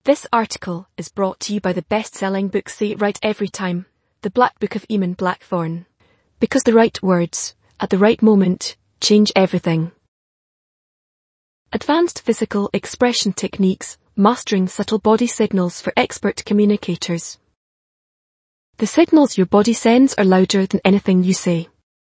This article is brought to you by the best-selling book Say It Right Every Time, The Black Book of Eamon Blackthorne. Because the right words, at the right moment, change everything. Advanced Physical Expression Techniques, Mastering Subtle Body Signals for Expert Communicators. The signals your body sends are louder than anything you say.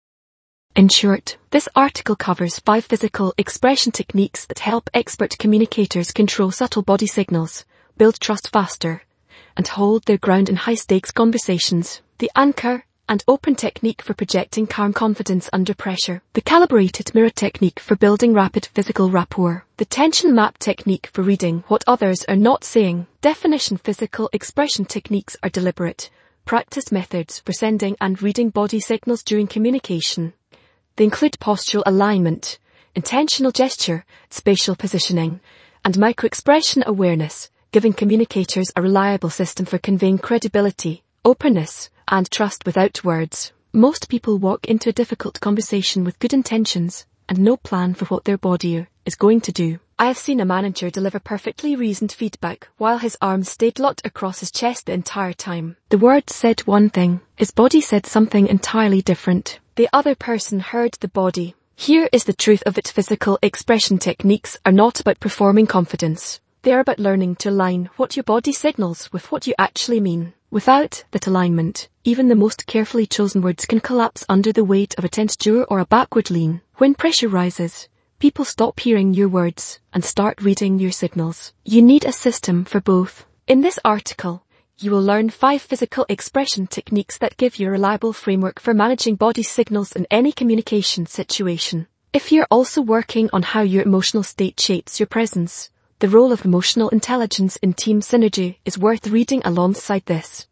In short, this article covers 5 physical expression techniques that help expert communicators control subtle body signals, build trust faster, and hold their ground in high-stakes conversations. The anchor and open technique for projecting calm confidence under pressure. The calibrated mirror technique for building rapid physical rapport. The tension map technique for reading what others are not saying. Definition: physical expression techniques are deliberate, practiced methods for sending and reading body signals during communication. They include postural alignment, intentional gesture, spatial positioning, and microexpression awareness, giving communicators a reliable system for conveying credibility, openness, and trust without words. Most people walk into a difficult conversation with good intentions and no plan for what their body is going to do. I have seen a manager deliver perfectly reasoned feedback while his arms stayed locked across his chest the entire time. The words said one thing, his body said something entirely different. The other person heard the body. Here is the truth of it: physical expression techniques are not about performing confidence. They are about learning to align what your body signals with what you actually mean. Without that alignment, even the most carefully chosen words can collapse under the weight of a tense jaw or a backward lean. When pressure rises, people stop hearing your words and start reading your signals. You need a system for both. In this article, you will learn 5 physical expression techniques that give you a reliable framework for managing body signals in any communication situation. If you're also working on how your emotional state shapes your presence, the role of emotional intelligence in team synergy is worth reading alongside this.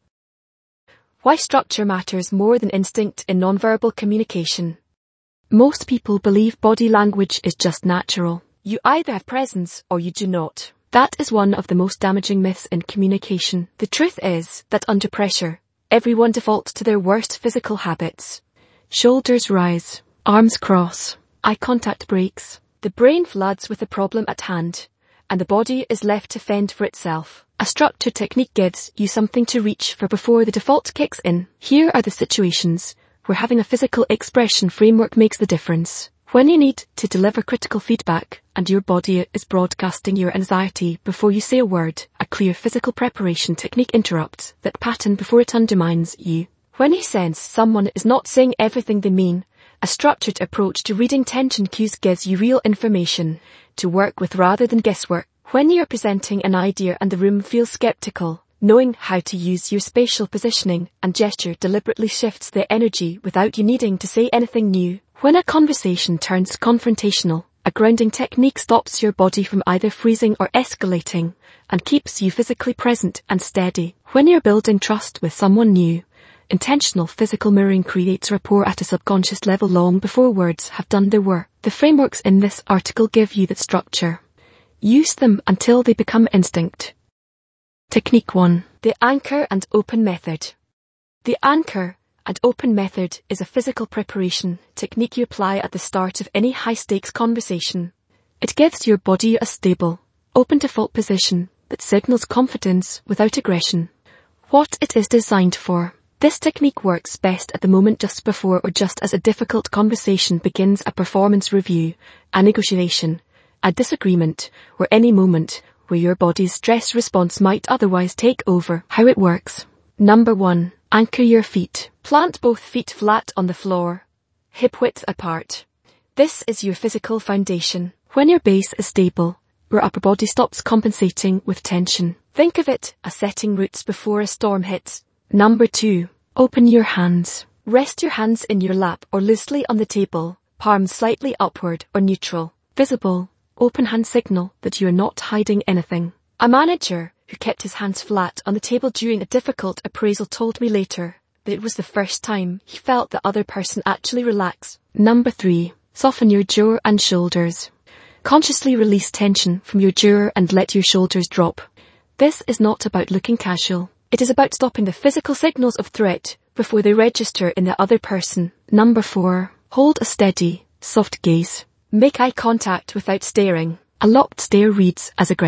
Why structure matters more than instinct in nonverbal communication. Most people believe body language is just natural. You either have presence or you do not. That is one of the most damaging myths in communication. The truth is that under pressure, everyone defaults to their worst physical habits. Shoulders rise, arms cross, eye contact breaks. The brain floods with the problem at hand, and the body is left to fend for itself. A structured technique gives you something to reach for before the default kicks in. Here are the situations where having a physical expression framework makes the difference. When you need to deliver critical feedback and your body is broadcasting your anxiety before you say a word, a clear physical preparation technique interrupts that pattern before it undermines you. When you sense someone is not saying everything they mean, a structured approach to reading tension cues gives you real information to work with rather than guesswork. When you're presenting an idea and the room feels skeptical, knowing how to use your spatial positioning and gesture deliberately shifts the energy without you needing to say anything new. When a conversation turns confrontational, a grounding technique stops your body from either freezing or escalating and keeps you physically present and steady. When you're building trust with someone new, intentional physical mirroring creates rapport at a subconscious level long before words have done their work. The frameworks in this article give you that structure. Use them until they become instinct. Technique 1. The anchor and open method. The anchor and open method is a physical preparation technique you apply at the start of any high-stakes conversation. It gives your body a stable, open default position that signals confidence without aggression. What it is designed for. This technique works best at the moment just before or just as a difficult conversation begins, a performance review, a negotiation, a disagreement, or any moment where your body's stress response might otherwise take over. How it works. Number 1. Anchor your feet. Plant both feet flat on the floor, hip width apart. This is your physical foundation. When your base is stable, your upper body stops compensating with tension. Think of it as setting roots before a storm hits. Number 2. Open your hands. Rest your hands in your lap or loosely on the table, palms slightly upward or neutral. Visible, open hand signal that you are not hiding anything. A manager who kept his hands flat on the table during a difficult appraisal told me later that it was the first time he felt the other person actually relax. Number 3. Soften your jaw and shoulders. Consciously release tension from your jaw and let your shoulders drop. This is not about looking casual. It is about stopping the physical signals of threat before they register in the other person. Number 4. Hold a steady, soft gaze. Make eye contact without staring. A locked stare reads as aggression.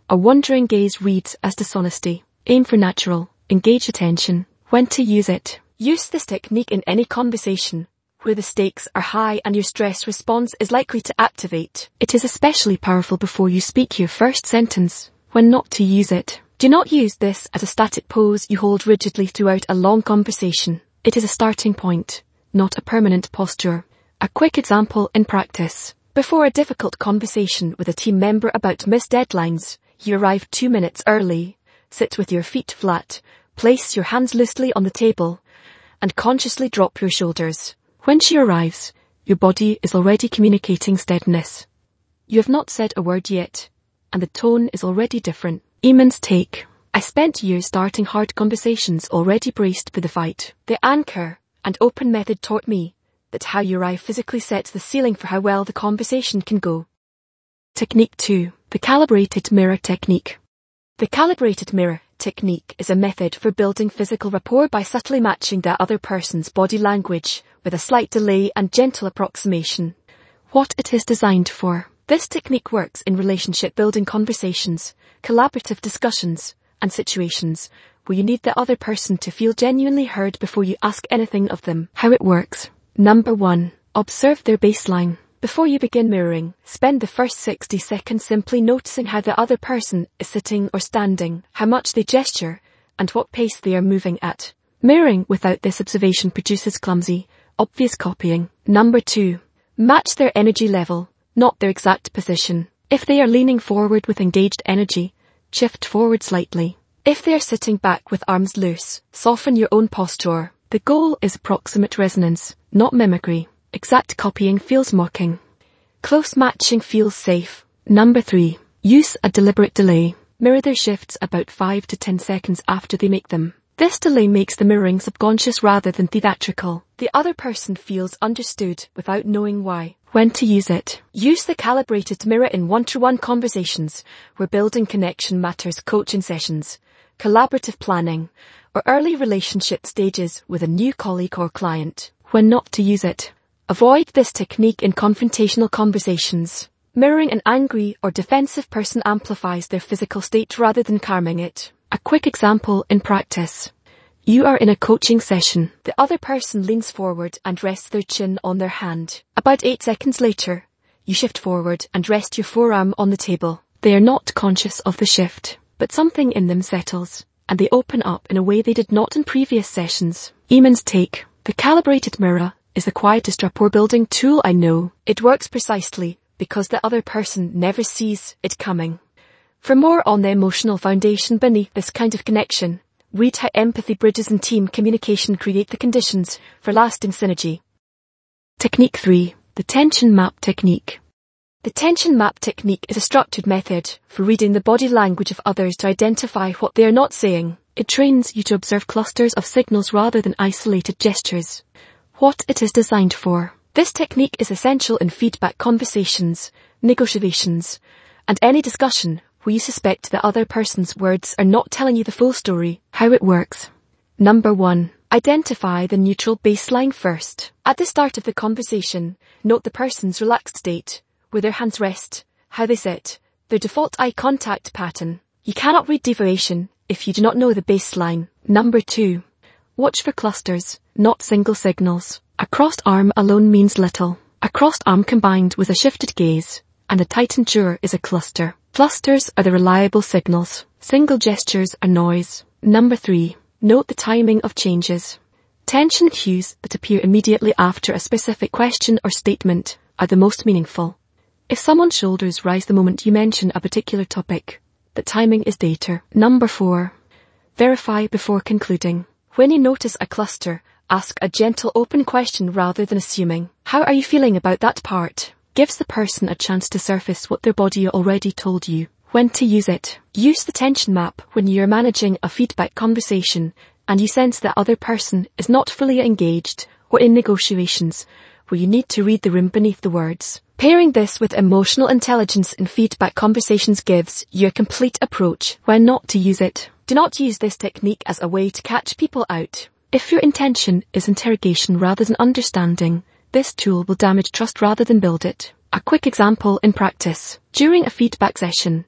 A wandering gaze reads as dishonesty. Aim for natural, engage attention. When to use it. Use this technique in any conversation where the stakes are high and your stress response is likely to activate. It is especially powerful before you speak your first sentence. When not to use it. Do not use this as a static pose you hold rigidly throughout a long conversation. It is a starting point, not a permanent posture. A quick example in practice. Before a difficult conversation with a team member about missed deadlines, you arrive 2 minutes early. Sit with your feet flat, place your hands loosely on the table, and consciously drop your shoulders. When she arrives, your body is already communicating steadiness. You have not said a word yet, and the tone is already different. Eamon's take. I spent years starting hard conversations already braced for the fight. The anchor and open method taught me that how you arrive physically sets the ceiling for how well the conversation can go. Technique 2. The calibrated mirror technique. The calibrated mirror technique is a method for building physical rapport by subtly matching the other person's body language with a slight delay and gentle approximation. What it is designed for. This technique works in relationship building conversations, collaborative discussions, and situations where you need the other person to feel genuinely heard before you ask anything of them. How it works. Number 1. Observe their baseline. Before you begin mirroring, spend the first 60 seconds simply noticing how the other person is sitting or standing, how much they gesture, and what pace they are moving at. Mirroring without this observation produces clumsy, obvious copying. Number 2. Match their energy level, not their exact position. If they are leaning forward with engaged energy, shift forward slightly. If they are sitting back with arms loose, soften your own posture. The goal is approximate resonance, not mimicry. Exact copying feels mocking. Close matching feels safe. Number 3. Use a deliberate delay. Mirror their shifts about 5 to 10 seconds after they make them. This delay makes the mirroring subconscious rather than theatrical. The other person feels understood without knowing why. When to use it. Use the calibrated mirror in one-to-one conversations where building connection matters, coaching sessions, collaborative planning, or early relationship stages with a new colleague or client. When not to use it. Avoid this technique in confrontational conversations. Mirroring an angry or defensive person amplifies their physical state rather than calming it. A quick example in practice. You are in a coaching session. The other person leans forward and rests their chin on their hand. About 8 seconds later, you shift forward and rest your forearm on the table. They are not conscious of the shift, but something in them settles, and they open up in a way they did not in previous sessions. Eamon's take. The calibrated mirror is the quietest rapport building tool I know. It works precisely because the other person never sees it coming. For more on the emotional foundation beneath this kind of connection, read how empathy bridges and team communication create the conditions for lasting synergy. Technique 3. The tension map technique. The tension map technique is a structured method for reading the body language of others to identify what they are not saying. It trains you to observe clusters of signals rather than isolated gestures. What it is designed for. This technique is essential in feedback conversations, negotiations, and any discussion where you suspect the other person's words are not telling you the full story. How it works. Number 1. Identify the neutral baseline first. At the start of the conversation, note the person's relaxed state, where their hands rest, how they sit, their default eye contact pattern. You cannot read deviation if you do not know the baseline. Number 2. Watch for clusters, not single signals. A crossed arm alone means little. A crossed arm combined with a shifted gaze and a tightened jaw is a cluster. Clusters are the reliable signals. Single gestures are noise. Number 3. Note the timing of changes. Tension cues that appear immediately after a specific question or statement are the most meaningful. If someone's shoulders rise the moment you mention a particular topic, the timing is data. Number 4. Verify before concluding. When you notice a cluster, ask a gentle open question rather than assuming. How are you feeling about that part? Gives the person a chance to surface what their body already told you. When to use it. Use the tension map when you're managing a feedback conversation and you sense the other person is not fully engaged or in negotiations where you need to read the room beneath the words. Pairing this with emotional intelligence in feedback conversations gives you a complete approach. When not to use it. Do not use this technique as a way to catch people out. If your intention is interrogation rather than understanding, this tool will damage trust rather than build it. A quick example in practice. During a feedback session,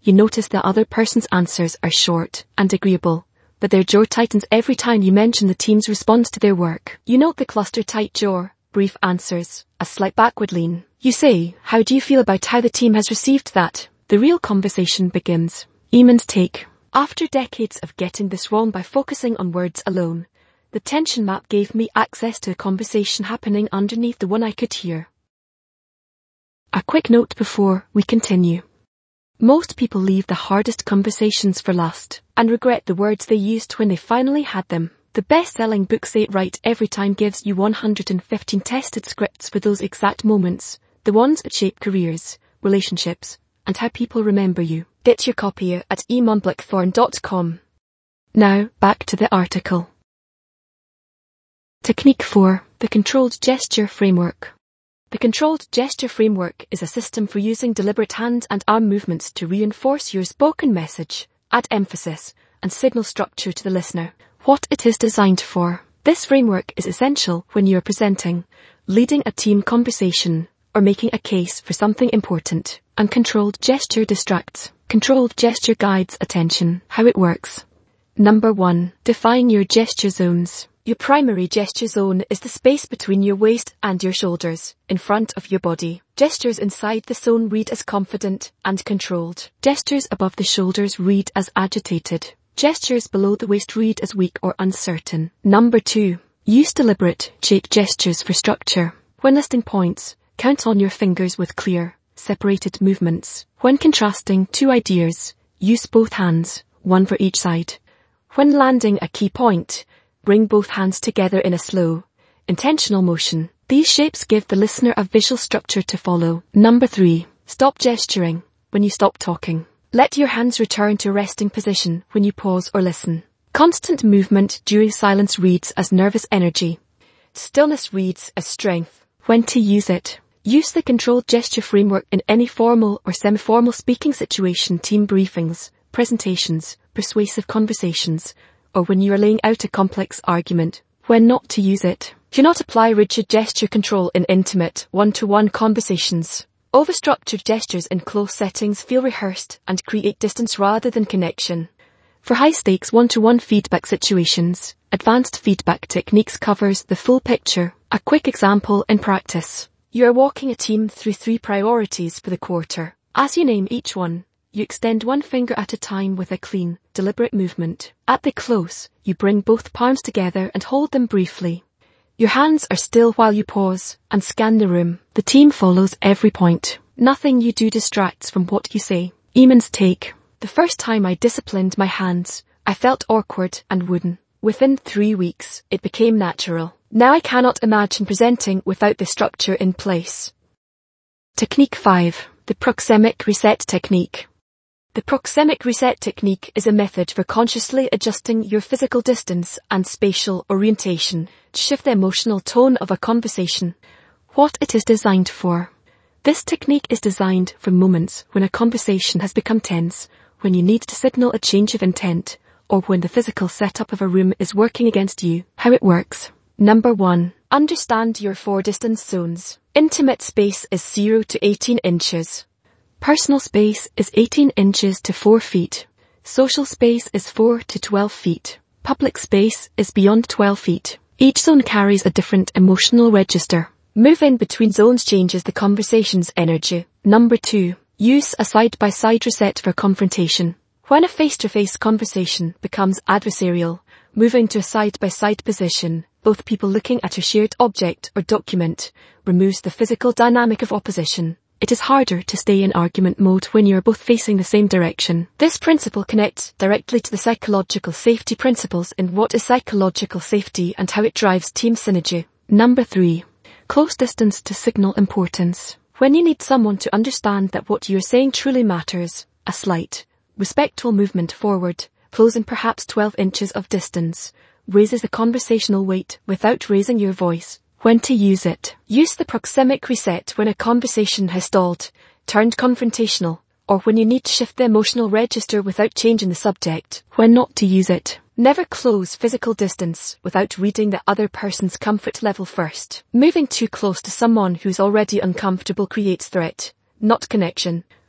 You notice the other person's answers are short and agreeable, but their jaw tightens every time you mention the team's response to their work. You note the cluster-tight jaw, brief answers, a slight backward lean. You say, how do you feel about how the team has received that? The real conversation begins. Eamon's take. After decades of getting this wrong by focusing on words alone, the tension map gave me access to a conversation happening underneath the one I could hear. A quick note before we continue. Most people leave the hardest conversations for last and regret the words they used when they finally had them. The best-selling book Say It Right Every Time gives you 115 tested scripts for those exact moments, the ones that shape careers, relationships, and how people remember you. Get your copy at eamonblackthorn.com. Now, back to the article. Technique 4. The Controlled Gesture Framework. The Controlled Gesture Framework is a system for using deliberate hand and arm movements to reinforce your spoken message, add emphasis, and signal structure to the listener. What it is designed for. This framework is essential when you are presenting, leading a team conversation, or making a case for something important. Uncontrolled gesture distracts. Controlled gesture guides attention. How it works. Number 1. Define your gesture zones. Your primary gesture zone is the space between your waist and your shoulders, in front of your body. Gestures inside the zone read as confident and controlled. Gestures above the shoulders read as agitated. Gestures below the waist read as weak or uncertain. Number 2. Use deliberate, shake gestures for structure. When listing points, count on your fingers with clear, separated movements. When contrasting two ideas, use both hands, one for each side. When landing a key point, bring both hands together in a slow, intentional motion. These shapes give the listener a visual structure to follow. Number 3. Stop gesturing when you stop talking. Let your hands return to a resting position when you pause or listen. Constant movement during silence reads as nervous energy. Stillness reads as strength. When to use it. Use the controlled gesture framework in any formal or semi-formal speaking situation, team briefings, presentations, persuasive conversations, or when you are laying out a complex argument. When not to use it. Do not apply rigid gesture control in intimate, one-to-one conversations. Overstructured gestures in close settings feel rehearsed and create distance rather than connection. For high-stakes one-to-one feedback situations, advanced feedback techniques covers the full picture. A quick example in practice. You are walking a team through 3 priorities for the quarter. As you name each one, you extend one finger at a time with a clean, deliberate movement. At the close, you bring both palms together and hold them briefly. Your hands are still while you pause and scan the room. The team follows every point. Nothing you do distracts from what you say. Eamon's take. The first time I disciplined my hands, I felt awkward and wooden. Within 3 weeks, it became natural. Now I cannot imagine presenting without the structure in place. Technique 5. The Proxemic Reset Technique. The proxemic reset technique is a method for consciously adjusting your physical distance and spatial orientation to shift the emotional tone of a conversation. What it is designed for. This technique is designed for moments when a conversation has become tense, when you need to signal a change of intent, or when the physical setup of a room is working against you. How it works. Number 1. Understand your 4 distance zones. Intimate space is 0 to 18 inches. Personal space is 18 inches to 4 feet. Social space is 4 to 12 feet. Public space is beyond 12 feet. Each zone carries a different emotional register. Moving between zones changes the conversation's energy. Number 2. Use a side-by-side reset for confrontation. When a face-to-face conversation becomes adversarial, moving to a side-by-side position, both people looking at a shared object or document, removes the physical dynamic of opposition. It is harder to stay in argument mode when you are both facing the same direction. This principle connects directly to the psychological safety principles in What is Psychological Safety and how it drives team synergy. Number 3. Close distance to signal importance. When you need someone to understand that what you are saying truly matters, a slight, respectful movement forward, closing perhaps 12 inches of distance, raises the conversational weight without raising your voice. When to use it. Use the proxemic reset when a conversation has stalled, turned confrontational, or when you need to shift the emotional register without changing the subject. When not to use it. Never close physical distance without reading the other person's comfort level first. Moving too close to someone who's already uncomfortable creates threat, not connection.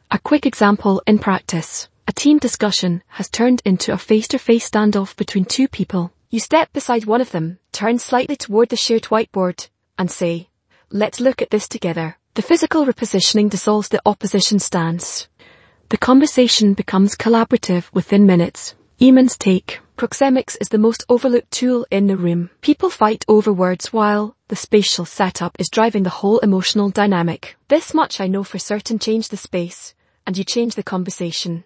A quick example in practice. A team discussion has turned into a face-to-face standoff between two people. You step beside one of them, turn slightly toward the shared whiteboard, and say, "Let's look at this together." The physical repositioning dissolves the opposition stance. The conversation becomes collaborative within minutes. Eamon's take. Proxemics is the most overlooked tool in the room. People fight over words while the spatial setup is driving the whole emotional dynamic. This much I know for certain: change the space, and you change the conversation.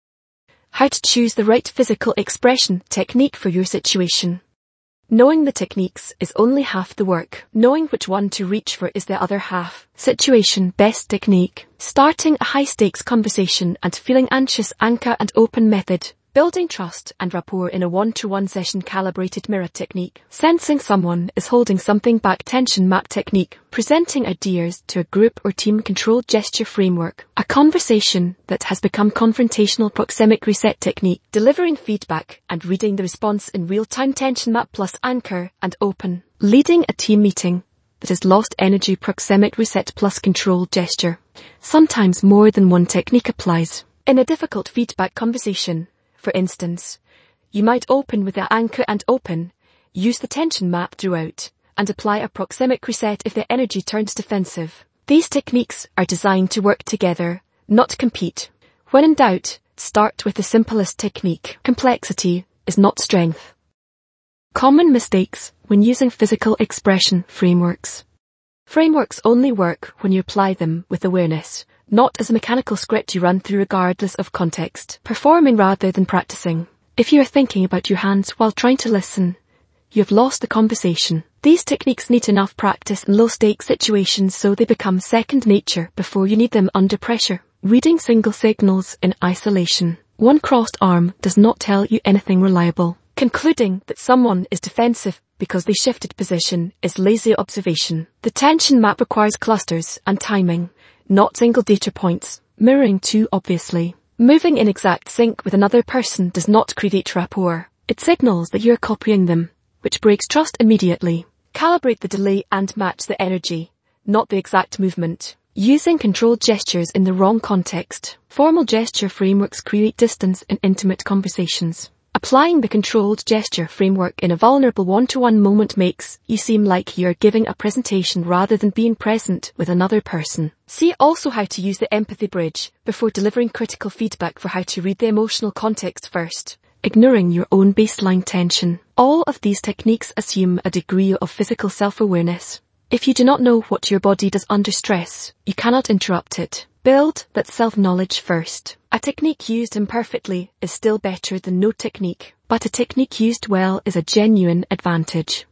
How to choose the right physical expression technique for your situation. Knowing the techniques is only half the work. Knowing which one to reach for is the other half. Situation best technique. Starting a high-stakes conversation and feeling anxious, anchor and open method. Building trust and rapport in a one-to-one session, calibrated mirror technique. Sensing someone is holding something back, tension map technique. Presenting ideas to a group or team, controlled gesture framework. A conversation that has become confrontational, proxemic reset technique. Delivering feedback and reading the response in real time, tension map plus anchor and open. Leading a team meeting that has lost energy, proxemic reset plus controlled gesture. Sometimes more than one technique applies. In a difficult feedback conversation, for instance, you might open with the anchor and open, use the tension map throughout, and apply a proxemic reset if the energy turns defensive. These techniques are designed to work together, not compete. When in doubt, start with the simplest technique. Complexity is not strength. Common mistakes when using physical expression frameworks. Frameworks only work when you apply them with awareness, not as a mechanical script you run through regardless of context. Performing rather than practicing. If you are thinking about your hands while trying to listen, you have lost the conversation. These techniques need enough practice in low-stake situations so they become second nature before you need them under pressure. Reading single signals in isolation. One crossed arm does not tell you anything reliable. Concluding that someone is defensive because they shifted position is lazy observation. The tension map requires clusters and timing, not single data points. Mirroring too obviously. Moving in exact sync with another person does not create rapport. It signals that you're copying them, which breaks trust immediately. Calibrate the delay and match the energy, not the exact movement. Using controlled gestures in the wrong context. Formal gesture frameworks create distance in intimate conversations. Applying the controlled gesture framework in a vulnerable one-to-one moment makes you seem like you're giving a presentation rather than being present with another person. See also how to use the empathy bridge before delivering critical feedback for how to read the emotional context first. Ignoring your own baseline tension. All of these techniques assume a degree of physical self-awareness. If you do not know what your body does under stress, you cannot interrupt it. Build that self-knowledge first. A technique used imperfectly is still better than no technique, but a technique used well is a genuine advantage.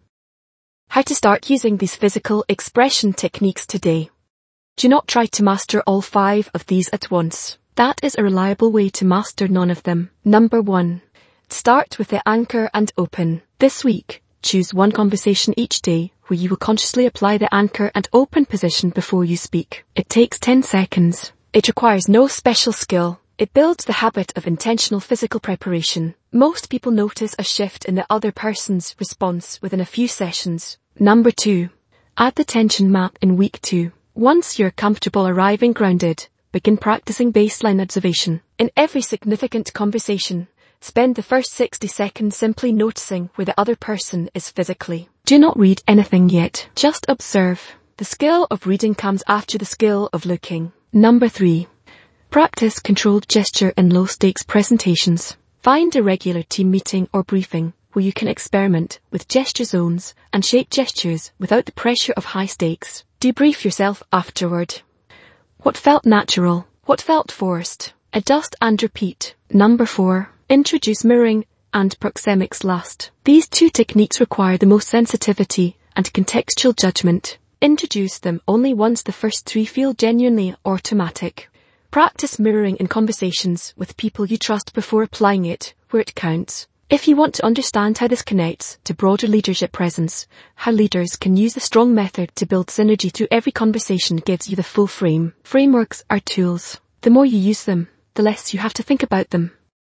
How to start using these physical expression techniques today. Do not try to master all 5 of these at once. That is a reliable way to master none of them. Number 1. Start with the anchor and open. This week, choose one conversation each day where you will consciously apply the anchor and open position before you speak. It takes 10 seconds. It requires no special skill. It builds the habit of intentional physical preparation. Most people notice a shift in the other person's response within a few sessions. Number 2. Add the tension map in week 2. Once you're comfortable arriving grounded, begin practicing baseline observation. In every significant conversation, spend the first 60 seconds simply noticing where the other person is physically. Do not read anything yet. Just observe. The skill of reading comes after the skill of looking. Number 3. Practice controlled gesture in low-stakes presentations. Find a regular team meeting or briefing where you can experiment with gesture zones and shape gestures without the pressure of high stakes. Debrief yourself afterward. What felt natural? What felt forced? Adjust and repeat. Number 4. Introduce mirroring and proxemics last. These 2 techniques require the most sensitivity and contextual judgment. Introduce them only once the first 3 feel genuinely automatic. Practice mirroring in conversations with people you trust before applying it where it counts. If you want to understand how this connects to broader leadership presence, how leaders can use the strong method to build synergy through every conversation gives you the full frame. Frameworks are tools. The more you use them, the less you have to think about them.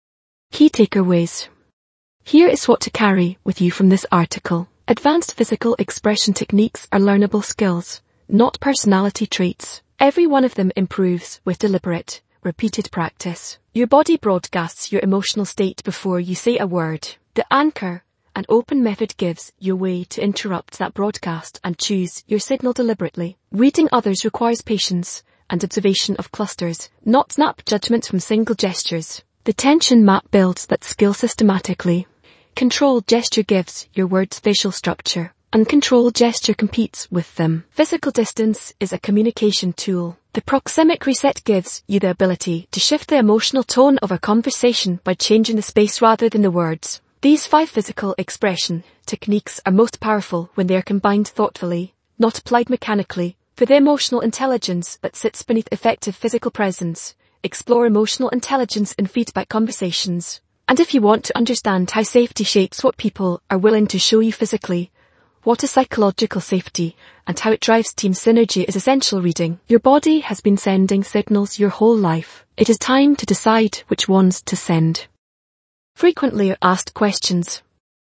Key takeaways. Here is what to carry with you from this article. Advanced physical expression techniques are learnable skills, not personality traits. Every one of them improves with deliberate, repeated practice. Your body broadcasts your emotional state before you say a word. The anchor and open method gives you a way to interrupt that broadcast and choose your signal deliberately. Reading others requires patience and observation of clusters, not snap judgments from single gestures. The tension map builds that skill systematically. Controlled gesture gives your words facial structure. Uncontrolled gesture competes with them. Physical distance is a communication tool. The proxemic reset gives you the ability to shift the emotional tone of a conversation by changing the space rather than the words. These 5 physical expression techniques are most powerful when they are combined thoughtfully, not applied mechanically. For the emotional intelligence that sits beneath effective physical presence, explore emotional intelligence in feedback conversations. And if you want to understand how safety shapes what people are willing to show you physically, what is psychological safety, and how it drives team synergy is essential reading. Your body has been sending signals your whole life. It is time to decide which ones to send. Frequently asked questions.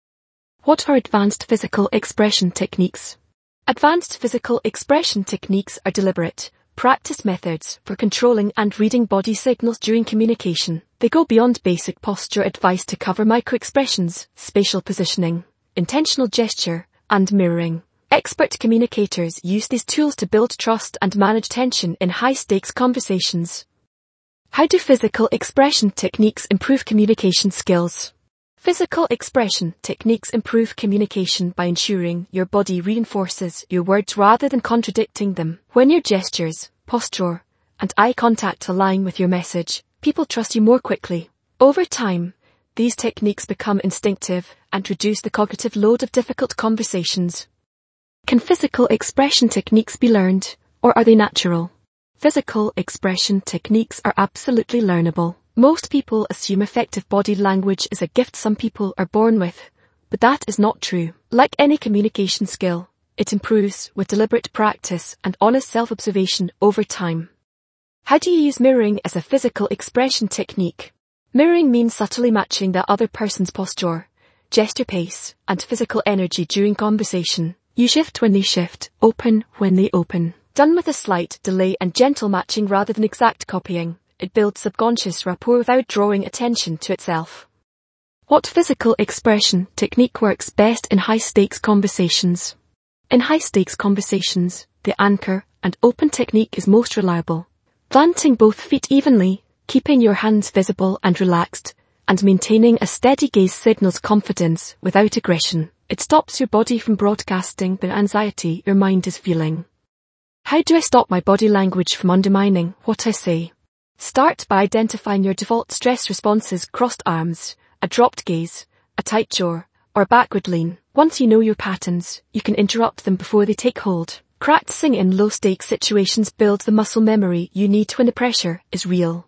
What are advanced physical expression techniques? Advanced physical expression techniques are deliberate, practice methods for controlling and reading body signals during communication. They go beyond basic posture advice to cover microexpressions, spatial positioning, intentional gesture, and mirroring. Expert communicators use these tools to build trust and manage tension in high-stakes conversations. How do physical expression techniques improve communication skills? Physical expression techniques improve communication by ensuring your body reinforces your words rather than contradicting them. When your gestures, posture, and eye contact align with your message, people trust you more quickly. Over time, these techniques become instinctive and reduce the cognitive load of difficult conversations. Can physical expression techniques be learned, or are they natural? Physical expression techniques are absolutely learnable. Most people assume effective body language is a gift some people are born with, but that is not true. Like any communication skill, it improves with deliberate practice and honest self-observation over time. How do you use mirroring as a physical expression technique? Mirroring means subtly matching the other person's posture, gesture pace, and physical energy during conversation. You shift when they shift, open when they open. Done with a slight delay and gentle matching rather than exact copying, it builds subconscious rapport without drawing attention to itself. What physical expression technique works best in high-stakes conversations? In high-stakes conversations, the anchor and open technique is most reliable. Planting both feet evenly, keeping your hands visible and relaxed, and maintaining a steady gaze signals confidence without aggression. It stops your body from broadcasting the anxiety your mind is feeling. How do I stop my body language from undermining what I say? Start by identifying your default stress responses: crossed arms, a dropped gaze, a tight jaw, or a backward lean. Once you know your patterns, you can interrupt them before they take hold. Practicing in low-stakes situations builds the muscle memory you need when the pressure is real.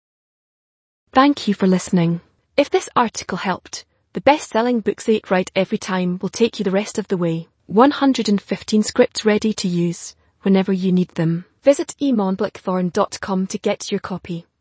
Thank you for listening. If this article helped, the best-selling book Say It Right Every Time will take you the rest of the way. 115 scripts ready to use whenever you need them. Visit emonblackthorn.com to get your copy.